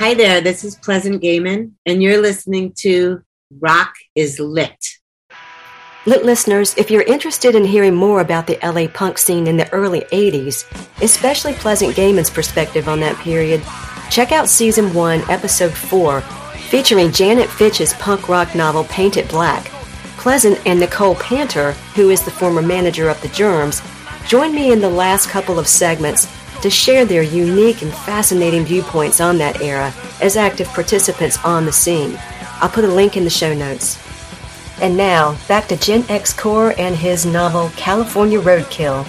Hi there, this is Pleasant Gaiman, and you're listening to Rock is Lit. Lit listeners, if you're interested in hearing more about the LA punk scene in the early 80s, especially Pleasant Gaiman's perspective on that period, check out Season 1, Episode 4, featuring Janet Fitch's punk rock novel Paint It Black. Pleasant and Nicole Panter, who is the former manager of the Germs, join me in the last couple of segments to share their unique and fascinating viewpoints on that era as active participants on the scene. I'll put a link in the show notes. And now, back to Gen X Core and his novel California Roadkill.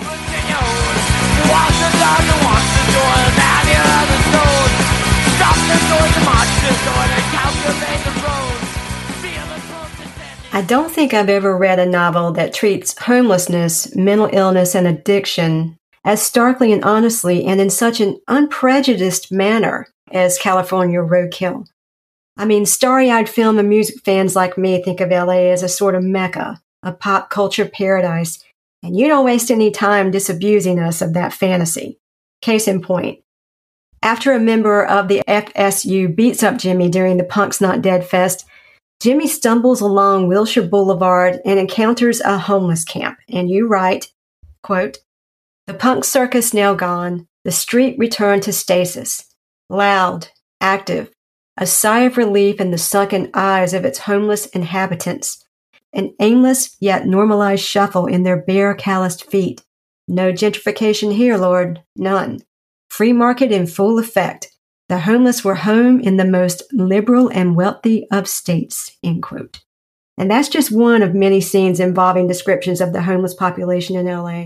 I don't think I've ever read a novel that treats homelessness, mental illness, and addiction as starkly and honestly and in such an unprejudiced manner as California Roadkill. I mean, starry-eyed film and music fans like me think of LA as a sort of mecca, a pop culture paradise, and you don't waste any time disabusing us of that fantasy. Case in point, after a member of the FSU beats up Jimmy during the Punk's Not Dead Fest, Jimmy stumbles along Wilshire Boulevard and encounters a homeless camp, and you write, quote, "The punk circus now gone, the street returned to stasis, loud, active, a sigh of relief in the sunken eyes of its homeless inhabitants, an aimless yet normalized shuffle in their bare, calloused feet. No gentrification here, Lord, none. Free market in full effect. The homeless were home in the most liberal and wealthy of states," end quote. And that's just one of many scenes involving descriptions of the homeless population in LA.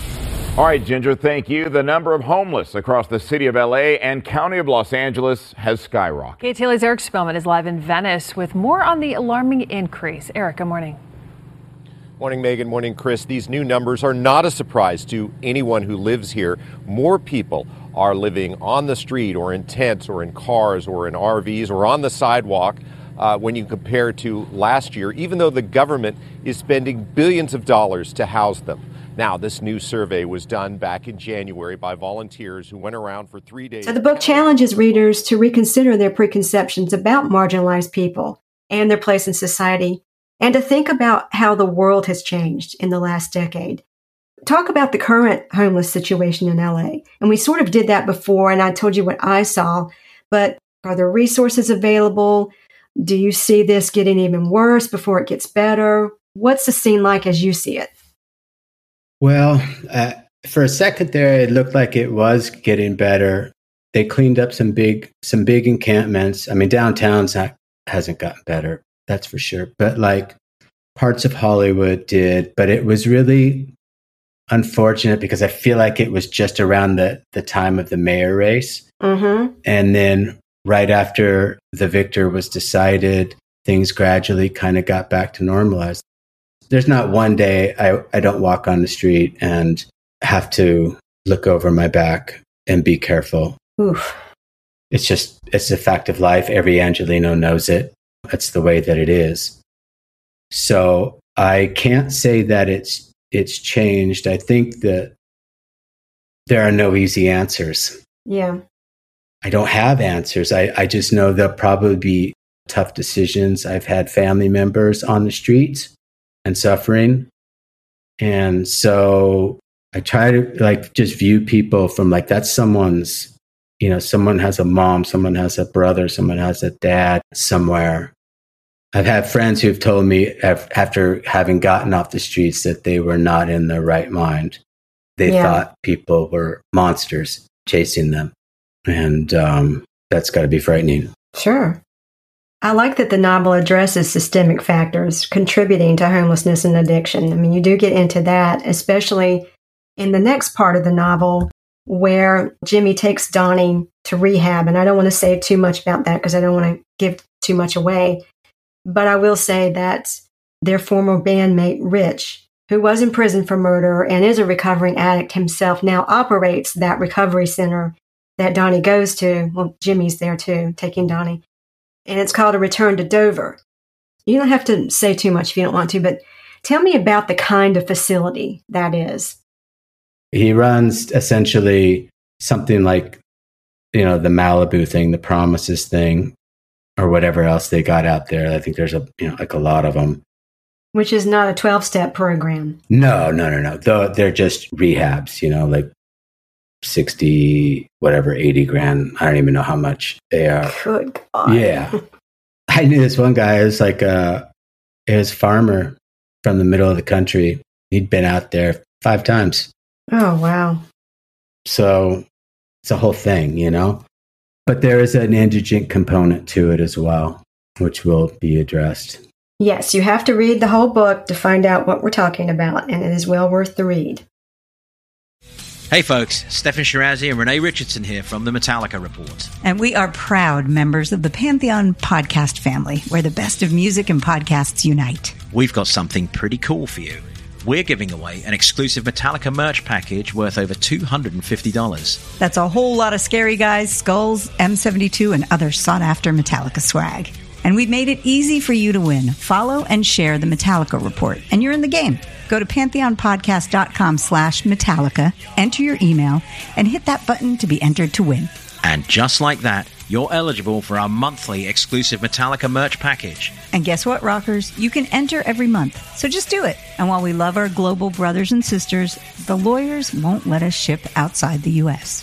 All right, Ginger, thank you. The number of homeless across the city of LA and county of Los Angeles has skyrocketed. KTLA's Eric Spellman is live in Venice with more on the alarming increase. Eric, good morning. Morning, Megan. Morning, Chris. These new numbers are not a surprise to anyone who lives here. More people are living on the street or in tents or in cars or in RVs or on the sidewalk when you compare to last year, even though the government is spending billions of dollars to house them. Now, this new survey was done back in January by volunteers who went around for 3 days. So the book challenges readers to reconsider their preconceptions about marginalized people and their place in society, and to think about how the world has changed in the last decade. Talk about the current homeless situation in LA. And we sort of did that before, and I told you what I saw, but are there resources available? Do you see this getting even worse before it gets better? What's the scene like as you see it? Well, for a second there, it looked like it was getting better. They cleaned up some big encampments. I mean, downtown hasn't gotten better, that's for sure. But like parts of Hollywood did. But it was really unfortunate because I feel like it was just around the time of the mayor race. Mm-hmm. And then right after the victor was decided, things gradually kind of got back to normalized. There's not one day I don't walk on the street and have to look over my back and be careful. Oof. It's a fact of life. Every Angelino knows it. That's the way that it is. So I can't say that it's changed. I think that there are no easy answers. Yeah. I don't have answers. I just know there'll probably be tough decisions. I've had family members on the streets and suffering. And so I try to just view people from that's someone's, someone has a mom, someone has a brother, someone has a dad somewhere. I've had friends who've told me after having gotten off the streets that they were not in their right mind. They thought people were monsters chasing them. And that's got to be frightening. Sure. I like that the novel addresses systemic factors contributing to homelessness and addiction. I mean, you do get into that, especially in the next part of the novel where Jimmy takes Donnie to rehab. And I don't want to say too much about that because I don't want to give too much away. But I will say that their former bandmate, Rich, who was in prison for murder and is a recovering addict himself, now operates that recovery center that Donnie goes to. Well, Jimmy's there too, taking Donnie. And it's called A Return to Dover. You don't have to say too much if you don't want to, but tell me about the kind of facility that is. He runs essentially something like the Malibu thing, the Promises thing, or whatever else they got out there. I think there's a lot of them. Which is not a 12-step program. No. They're just rehabs, like 60, whatever, 80 grand. I don't even know how much they are. Good God. Yeah. I knew this one guy. It was like it was a farmer from the middle of the country. He'd been out there 5 times. Oh, wow. So it's a whole thing, But there is an indigent component to it as well, which will be addressed. Yes, you have to read the whole book to find out what we're talking about, and it is well worth the read. Hey folks, Stefan Shirazi and Renee Richardson here from the Metallica Report. And we are proud members of the Pantheon podcast family, where the best of music and podcasts unite. We've got something pretty cool for you. We're giving away an exclusive Metallica merch package worth over $250. That's a whole lot of Scary Guys, skulls, M72, and other sought-after Metallica swag. And we've made it easy for you to win. Follow and share the Metallica Report, and you're in the game. Go to pantheonpodcast.com/Metallica, enter your email, and hit that button to be entered to win. And just like that, you're eligible for our monthly exclusive Metallica merch package. And guess what, rockers? You can enter every month, so just do it. And while we love our global brothers and sisters, the lawyers won't let us ship outside the U.S.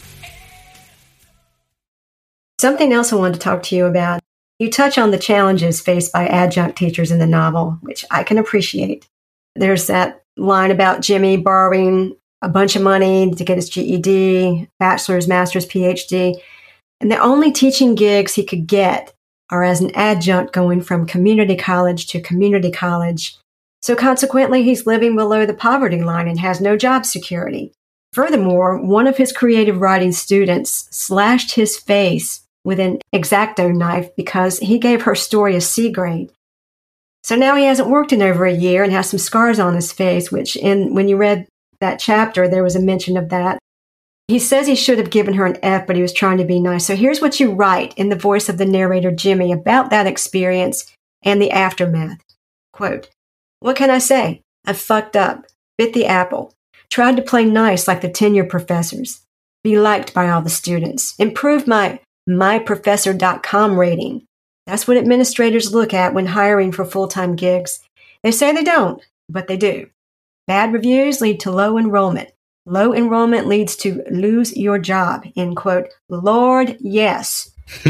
Something else I wanted to talk to you about. You touch on the challenges faced by adjunct teachers in the novel, which I can appreciate. There's that line about Jimmy borrowing a bunch of money to get his GED, bachelor's, master's, PhD, and the only teaching gigs he could get are as an adjunct going from community college to community college. So consequently, he's living below the poverty line and has no job security. Furthermore, one of his creative writing students slashed his face with an X-Acto knife because he gave her story a C grade. So now he hasn't worked in over a year and has some scars on his face, which when you read that chapter, there was a mention of that. He says he should have given her an F, but he was trying to be nice. So here's what you write in the voice of the narrator, Jimmy, about that experience and the aftermath. Quote, "What can I say? I fucked up, bit the apple, tried to play nice like the tenure professors, be liked by all the students, improve my myprofessor.com rating. That's what administrators look at when hiring for full-time gigs. They say they don't, but they do. Bad reviews lead to low enrollment. Low enrollment leads to lose your job," end quote. Lord, yes.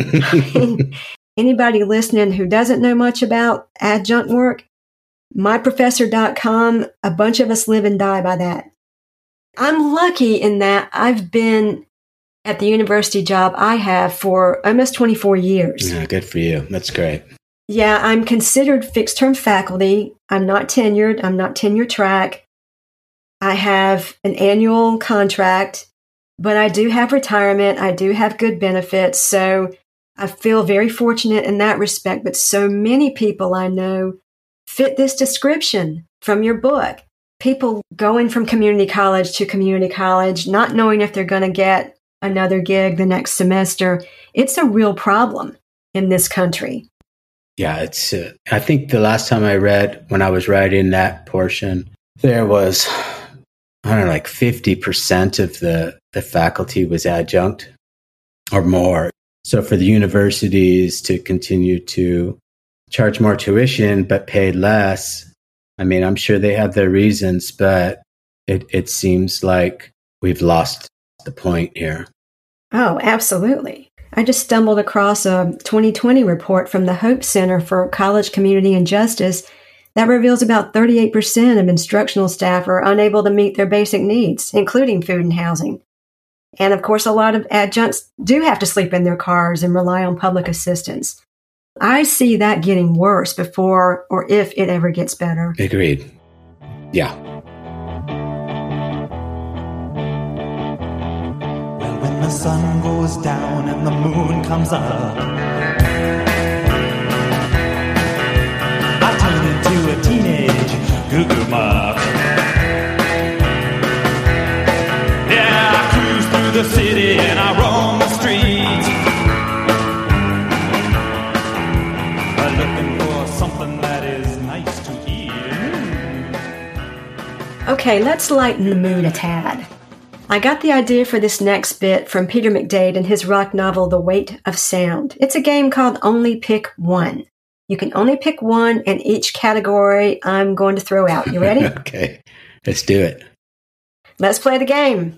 Anybody listening who doesn't know much about adjunct work, myprofessor.com, a bunch of us live and die by that. I'm lucky in that I've been at the university job I have for almost 24 years. Yeah, good for you. That's great. Yeah, I'm considered fixed-term faculty. I'm not tenured. I'm not tenure track. I have an annual contract, but I do have retirement. I do have good benefits. So I feel very fortunate in that respect. But so many people I know fit this description from your book. People going from community college to community college, not knowing if they're going to get another gig the next semester. It's a real problem in this country. Yeah, it's. I think the last time I read, when I was writing that portion, there was, I don't know, like 50% of the faculty was adjunct or more. So for the universities to continue to charge more tuition but pay less, I mean, I'm sure they have their reasons, but it seems like we've lost the point here. Oh, absolutely. I just stumbled across a 2020 report from the Hope Center for College Community and Justice that reveals about 38% of instructional staff are unable to meet their basic needs, including food and housing. And of course, a lot of adjuncts do have to sleep in their cars and rely on public assistance. I see that getting worse before or if it ever gets better. Agreed. Yeah. Well, when the sun goes down and the moon comes up, I turn into a teenage goo-goo muck. Yeah, I cruise through the city and I roam the streets, looking for something that is nice to eat. Okay, let's lighten the mood a tad. I got the idea for this next bit from Peter McDade in his rock novel, The Weight of Sound. It's a game called Only Pick One. You can only pick one, and each category I'm going to throw out. You ready? Okay, let's do it. Let's play the game.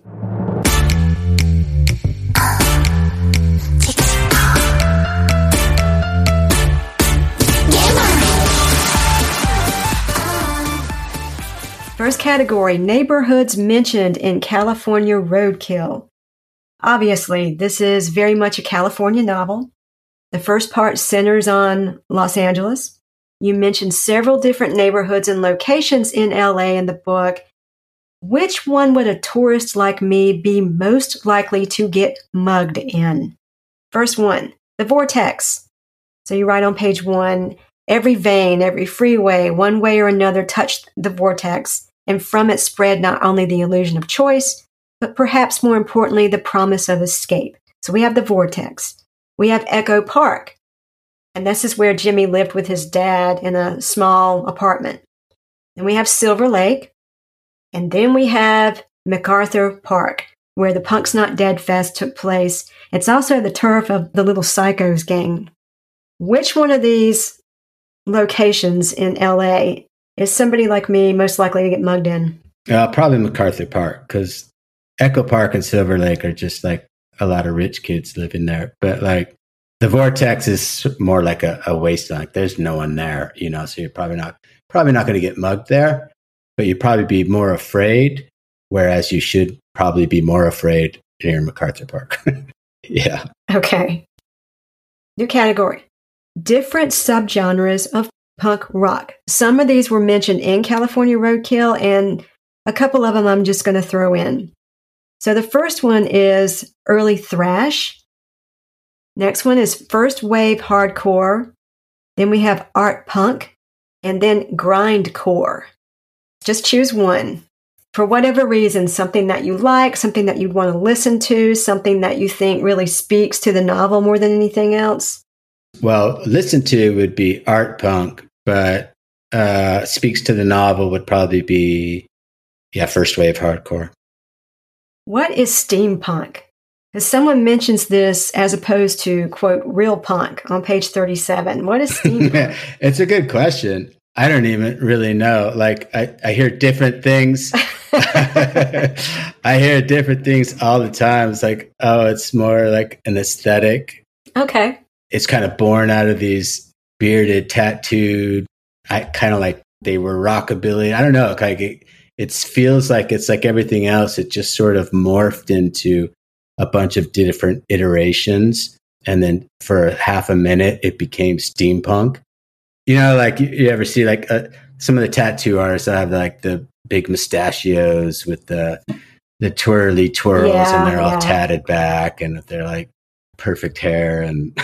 First category, neighborhoods mentioned in California Roadkill. Obviously, this is very much a California novel. The first part centers on Los Angeles. You mentioned several different neighborhoods and locations in LA in the book. Which one would a tourist like me be most likely to get mugged in? First one, the Vortex. So you write on page 1, every vein, every freeway, one way or another touched the vortex, and from it spread not only the illusion of choice, but perhaps more importantly, the promise of escape. So we have the Vortex. We have Echo Park, and this is where Jimmy lived with his dad in a small apartment. Then we have Silver Lake, and then we have MacArthur Park, where the Punk's Not Dead Fest took place. It's also the turf of the Little Psychos gang. Which one of these locations in LA is somebody like me most likely to get mugged in? Probably MacArthur Park, because Echo Park and Silver Lake are just like a lot of rich kids living there. But like the Vortex is more like a wasteland. Like, there's no one there, you know, so you're probably not going to get mugged there, but you'd probably be more afraid, whereas you should probably be more afraid near MacArthur Park. Yeah. Okay. New category. Different subgenres of punk rock. Some of these were mentioned in California Roadkill, and a couple of them I'm just going to throw in. So the first one is early thrash. Next one is first wave hardcore. Then we have art punk, and then grindcore. Just choose one. For whatever reason, something that you like, something that you'd want to listen to, something that you think really speaks to the novel more than anything else. Well, listen to would be art punk, but speaks to the novel would probably be, first wave hardcore. What is steampunk? Because someone mentions this as opposed to, quote, real punk on page 37. What is steampunk? It's a good question. I don't even really know. Like, I hear different things. I hear different things all the time. It's like, oh, it's more like an aesthetic. Okay. It's kind of born out of these bearded, tattooed, kind of like they were rockabilly. I don't know. It feels like it's like everything else. It just sort of morphed into a bunch of different iterations. And then for half a minute, it became steampunk. You know, like you ever see like some of the tattoo artists that have like the big mustachios with the twirly twirls, and they're all tatted back, and they're like perfect hair, and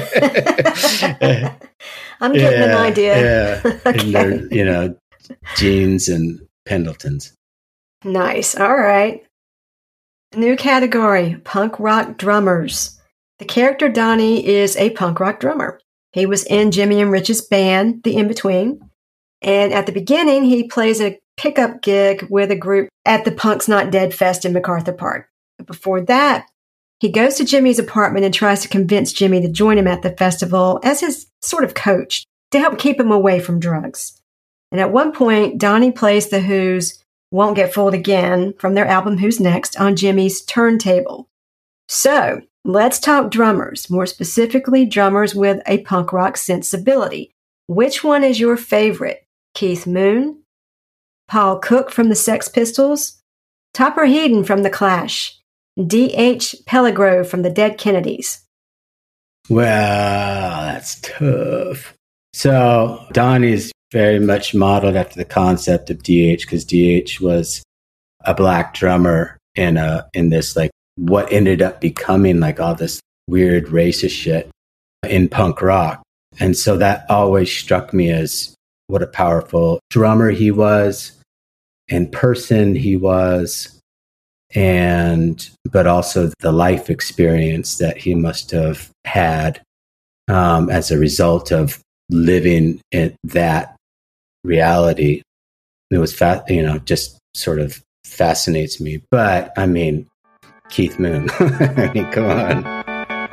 I'm getting an idea. Yeah, Okay. and they're, jeans and Pendletons. Nice. All right. New category, punk rock drummers. The character Donnie is a punk rock drummer. He was in Jimmy and Rich's band, The In-Between. And at the beginning, he plays a pickup gig with a group at the Punk's Not Dead Fest in MacArthur Park. But before that, he goes to Jimmy's apartment and tries to convince Jimmy to join him at the festival as his sort of coach to help keep him away from drugs. And at one point, Donnie plays The Who's Won't Get Fooled Again from their album Who's Next on Jimmy's turntable. So, let's talk drummers, more specifically drummers with a punk rock sensibility. Which one is your favorite? Keith Moon, Paul Cook from the Sex Pistols, Topper Headon from The Clash, D.H. Pellegrove from the Dead Kennedys? Well, that's tough. So Donnie's very much modeled after the concept of D.H. because D.H. was a black drummer in this like what ended up becoming like all this weird racist shit in punk rock. And so that always struck me as what a powerful drummer he was, in person he was, but also the life experience that he must have had as a result of living in that reality. It was just sort of fascinates me. But I mean, Keith Moon. I mean, come on.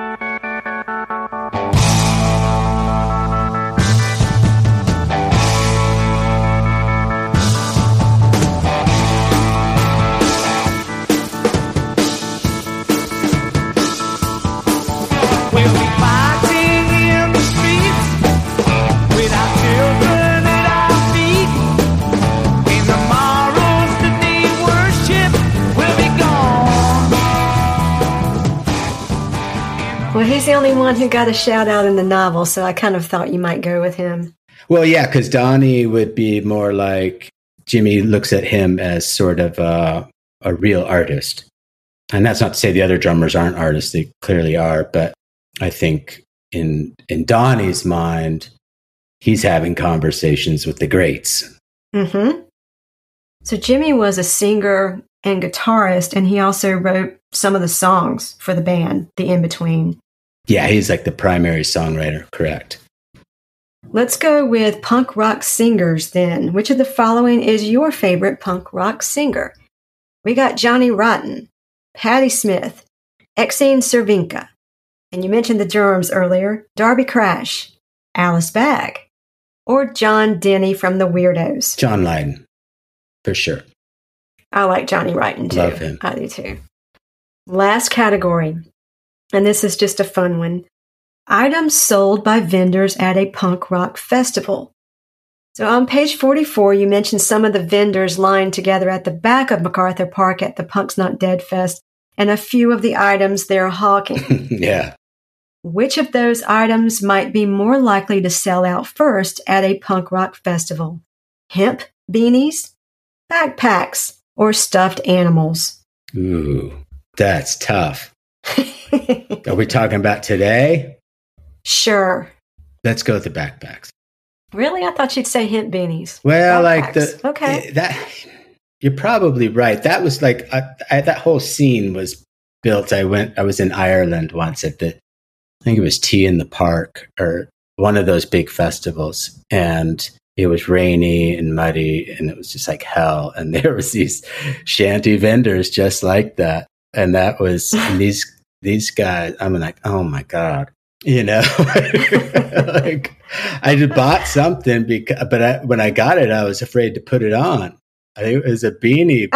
Well, he's the only one who got a shout out in the novel, so I kind of thought you might go with him. Well, yeah, because Donnie would be more like Jimmy looks at him as sort of a real artist. And that's not to say the other drummers aren't artists. They clearly are. But I think in Donnie's mind, he's having conversations with the greats. Mm-hmm. So Jimmy was a singer and guitarist, and he also wrote some of the songs for the band, The In-Between. Yeah, he's like the primary songwriter, correct. Let's go with punk rock singers then. Which of the following is your favorite punk rock singer? We got Johnny Rotten, Patti Smith, Exene Cervenka, and you mentioned the drums earlier, Darby Crash, Alice Bagg, or John Denny from the Weirdos. John Lydon, for sure. I like Johnny Rotten too. Love him. I do too. Last category, and this is just a fun one. Items sold by vendors at a punk rock festival. So on page 44, you mentioned some of the vendors lined together at the back of MacArthur Park at the Punk's Not Dead Fest, and a few of the items they're hawking. Yeah. Which of those items might be more likely to sell out first at a punk rock festival? Hemp beanies, backpacks, or stuffed animals? Ooh, that's tough. Are we talking about today? Sure. Let's go with the backpacks. Really? I thought you'd say hemp beanies. Well, backpacks. Okay. You're probably right. That was like that whole scene was built. I was in Ireland once at I think it was Tea in the Park or one of those big festivals, and it was rainy and muddy, and it was just like hell. And there was these shanty vendors just like that, and that was these guys. I'm like, oh my God. You know, like I just bought something but when I got it, I was afraid to put it on. I think it was a beanie.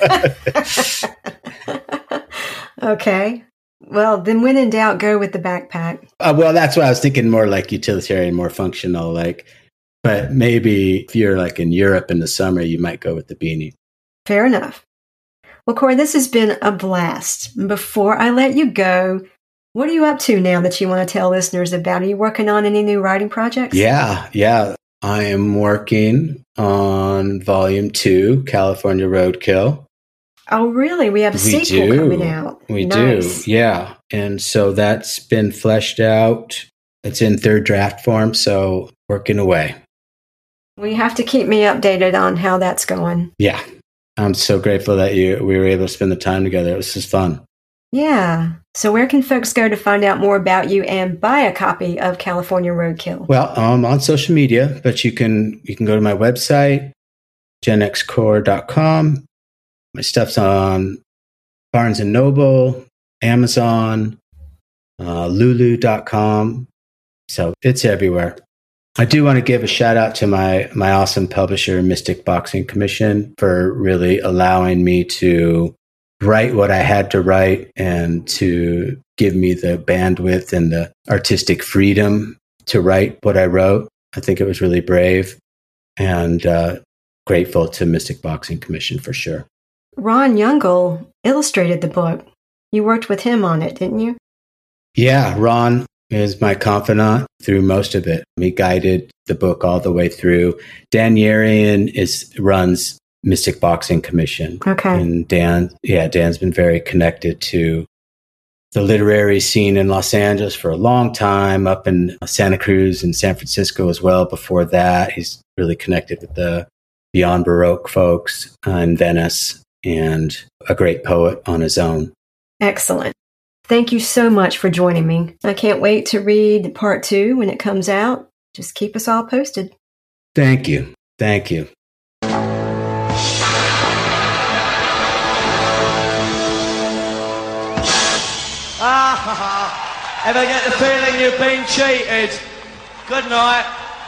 But okay. Well, then when in doubt, go with the backpack. Well, that's what I was thinking, more like utilitarian, more functional, but maybe if you're like in Europe in the summer, you might go with the beanie. Fair enough. Well, Corey, this has been a blast. Before I let you go, what are you up to now that you want to tell listeners about? Are you working on any new writing projects? Yeah. I am working on Volume 2, California Roadkill. Oh, really? We have a sequel coming out. We do, yeah. And so that's been fleshed out. It's in third draft form, so working away. Well, you have to keep me updated on how that's going. Yeah. I'm so grateful that we were able to spend the time together. It was just fun. Yeah. So where can folks go to find out more about you and buy a copy of California Roadkill? Well, I'm on social media, but you can go to my website, genxcore.com. My stuff's on Barnes & Noble, Amazon, Lulu.com. So it's everywhere. I do want to give a shout out to my awesome publisher, Mystic Boxing Commission, for really allowing me to write what I had to write and to give me the bandwidth and the artistic freedom to write what I wrote. I think it was really brave, and grateful to Mystic Boxing Commission for sure. Ron Youngle illustrated the book. You worked with him on it, didn't you? Yeah, Ron is my confidant through most of it. He guided the book all the way through. Dan Yarian runs Mystic Boxing Commission. Okay. And Dan's been very connected to the literary scene in Los Angeles for a long time, up in Santa Cruz and San Francisco as well. Before that, he's really connected with the Beyond Baroque folks in Venice, and a great poet on his own. Excellent. Thank you so much for joining me. I can't wait to read part 2 when it comes out. Just keep us all posted. Thank you. Ever get the feeling you've been cheated? Good night.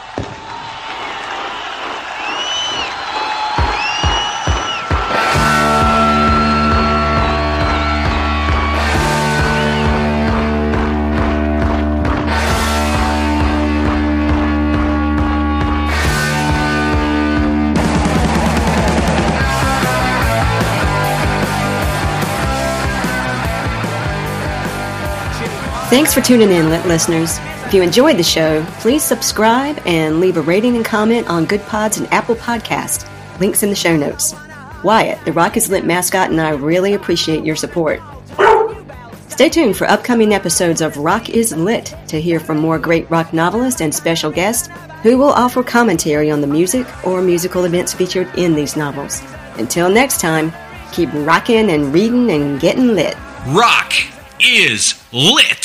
Thanks for tuning in, Lit listeners. If you enjoyed the show, please subscribe and leave a rating and comment on Good Pods and Apple Podcast. Links in the show notes. Wyatt, the Rock is Lit mascot, and I really appreciate your support. Stay tuned for upcoming episodes of Rock is Lit to hear from more great rock novelists and special guests who will offer commentary on the music or musical events featured in these novels. Until next time, keep rocking and reading and getting lit. Rock is lit.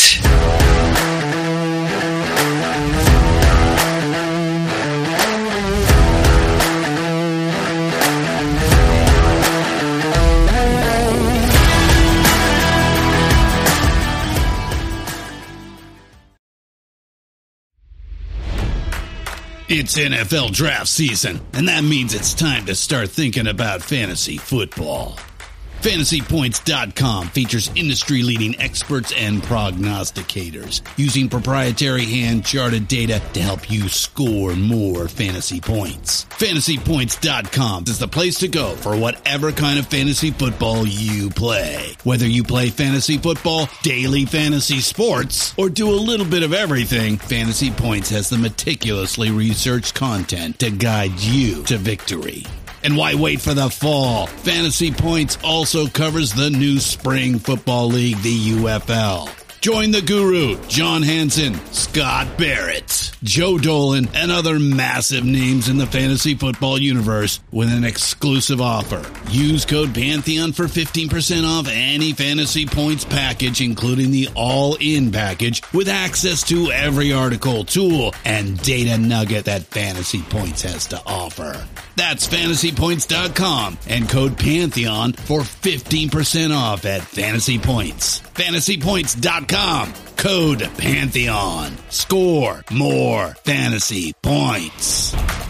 It's NFL draft season, and that means it's time to start thinking about fantasy football. FantasyPoints.com features industry-leading experts and prognosticators using proprietary hand-charted data to help you score more fantasy points. FantasyPoints.com is the place to go for whatever kind of fantasy football you play. Whether you play fantasy football, daily fantasy sports, or do a little bit of everything, Fantasy Points has the meticulously researched content to guide you to victory. And why wait for the fall? Fantasy Points also covers the new spring football league, the UFL. Join the guru, John Hansen, Scott Barrett, Joe Dolan, and other massive names in the fantasy football universe with an exclusive offer. Use code Pantheon for 15% off any Fantasy Points package, including the all-in package, with access to every article, tool, and data nugget that Fantasy Points has to offer. That's FantasyPoints.com and code Pantheon for 15% off at Fantasy Points. FantasyPoints.com, code Pantheon. Score more fantasy points.